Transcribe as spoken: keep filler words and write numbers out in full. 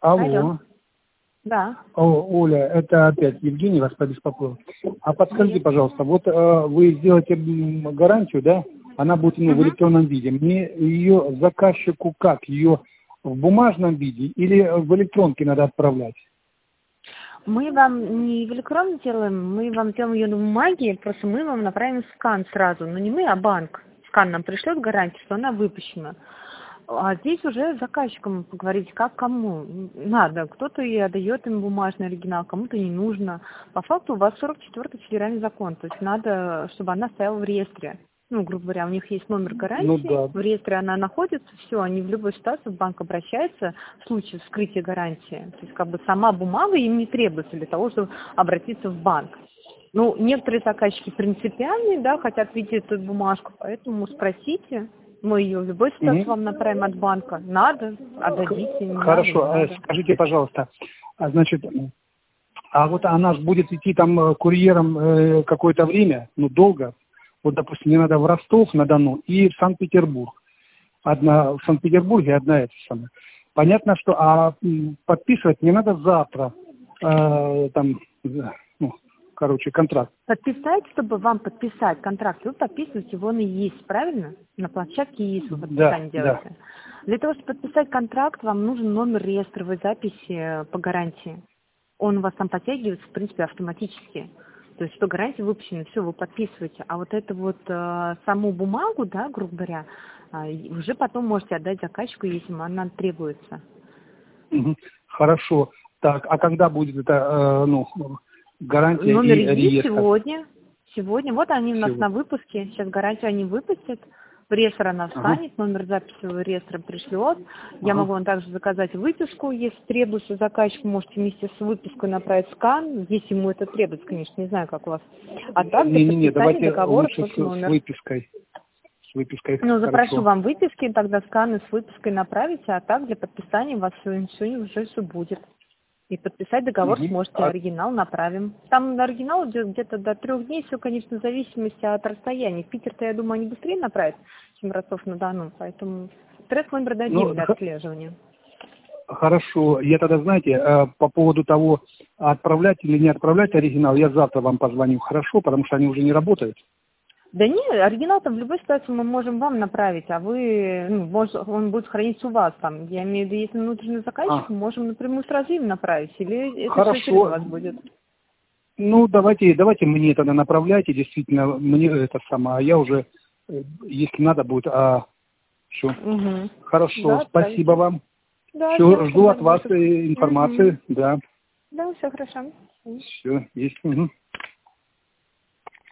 Алло. Да. О, Оля, это опять Евгений вас побеспокоил. А подскажите, пожалуйста, вот э, вы сделаете м, гарантию, да? Она будет ну, в Угу. электронном виде. Мне ее заказчику как? Ее в бумажном виде или в электронке надо отправлять? Мы вам не в электронно делаем, мы вам делаем ее на бумаге, просто мы вам направим скан сразу. Но не мы, а банк. Скан нам пришлет гарантию, что она выпущена. А здесь уже с заказчиком поговорить, как кому надо. Кто-то и отдает им бумажный оригинал, кому-то не нужно. По факту у вас сорок четвёртый федеральный закон, то есть надо, чтобы она стояла в реестре. Ну, грубо говоря, у них есть номер Ну гарантии, да. в реестре она находится, все, они в любой ситуации в банк обращаются в случае вскрытия гарантии. То есть как бы сама бумага им не требуется для того, чтобы обратиться в банк. Ну, некоторые заказчики принципиальные, да, хотят видеть эту бумажку, поэтому спросите. Мы ее в любой ситуации Угу. вам направим от банка. Надо, отдадите, не надо, не Хорошо. Э, надо. Скажите, пожалуйста, а, значит, а вот она ж будет идти там э, курьером э, какое-то время, ну, долго. Вот, допустим, мне надо в Ростов-на-Дону и в Санкт-Петербург. Одна в Санкт-Петербурге, одна это самое. Понятно, что а м, подписывать мне надо завтра. Э, там, за- ну, короче, контракт. Подписать, чтобы вам подписать контракт, вы подписываете его на ЕИС, правильно? На площадке ЕИС вы Да, подписание да. делаете. Для того, чтобы подписать контракт, вам нужен номер реестровой записи по гарантии. Он у вас там подтягивается, в принципе, автоматически. То есть, что гарантия выпущена, все, вы подписываете. А вот эту вот э, саму бумагу, да, грубо говоря, э, уже потом можете отдать заказчику, если она требуется. Мгм. Хорошо. Так, а когда будет это, э, ну, гарантия Номер и ЕИС реестр? сегодня. Сегодня. Вот они у нас Всего. на выпуске. Сейчас гарантию они выпустят. В реестр она Ага. встанет, номер записи в реестр пришлет. Я Ага. могу вам также заказать выписку, если требуется заказчик, можете вместе с выпиской направить скан, если ему это требуется, конечно, не знаю, как у вас. А так для Не-не-не, подписания давайте договора лучше тот с, с номер. выпиской. С выпиской. Ну, запрошу Хорошо. вам выписки, тогда сканы с выпиской направите, а так для подписания у вас все, все уже все будет. И подписать договор Мгм. сможете, А, оригинал направим. Там на оригинал идет где-то до трех дней, все, конечно, в зависимости от расстояния. В Питер-то, я думаю, они быстрее направят, чем Ростов-на-Дону, поэтому трек-номер дадим ну, для х- отслеживания. хорошо. Я тогда, знаете, э, по поводу того, отправлять или не отправлять оригинал, я завтра вам позвоню. Хорошо, потому что они уже не работают. Да нет, оригинал-то в любой ситуации мы можем вам направить, а вы, ну, может, он будет храниться у вас там. Я имею в виду, если внутренний заказчик, А, мы можем напрямую сразу им направить, или это все через хорошо. вас будет. Ну, давайте, давайте мне тогда направляйте, действительно, мне это самое, а я уже, э, если надо будет, а все. Угу. Хорошо, Да, спасибо отправите. вам. Да, Все, все, жду тогда от вас ждите. э, Угу. информации, да. Да, все хорошо. Все, есть. Мгм.